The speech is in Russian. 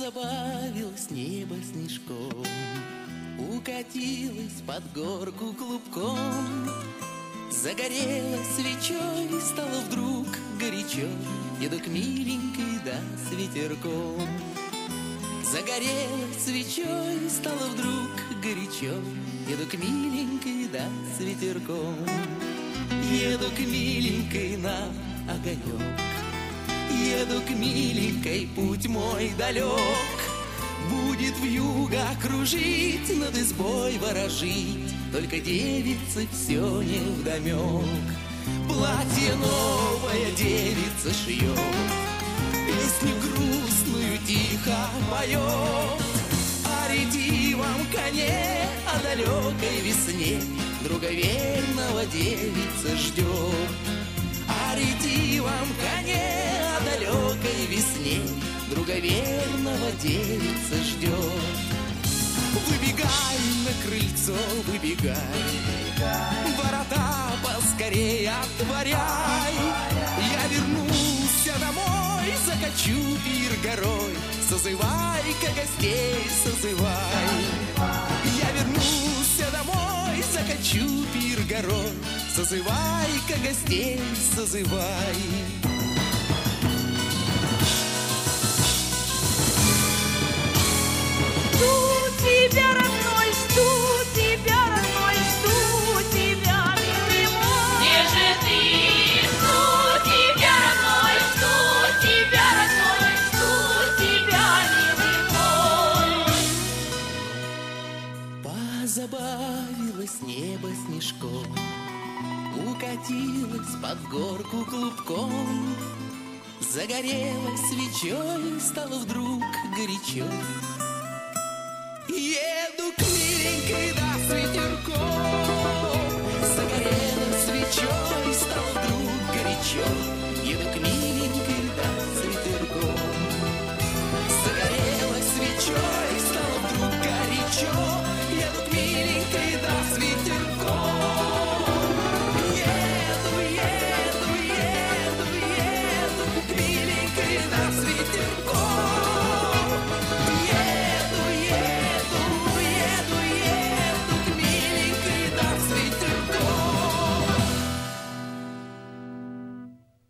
Позабавилось небо снежком, укатилось под горку клубком, загорелась свечой, стало вдруг горячо. Еду к миленькой, да, с ветерком. Загорелась свечой, стало вдруг горячо. Еду к миленькой, да, с ветерком. Еду к миленькой на огонек. Еду к миленькой, путь мой далек. Будет вьюга кружить, над избой ворожить, только девице все невдомек. Платье новое девица шьет, песню грустную тихо поет. О ретивом коне, о далекой весне друга верного девица ждет. О ретивом коне, о далекой весне друга верного девица ждет. Выбегай на крыльцо, выбегай, ворота поскорее отворяй. Я вернулся домой, закачу пир горой, созывай-ка гостей, созывай. Я вернулся домой, закачу пир горой, созывай-ка гостей, созывай. Тебя, родной, жду тебя, родной, жду тебя, милый мой. Где же ты? Жду тебя, родной, жду тебя, родной, жду тебя, милый мой. Позабавилось небо снежком, укатилось под горку клубком, загорелась свечой, стало вдруг горячо. Еду к миленькой, да, с ветерком. Загорелась свечой, стало вдруг горячо.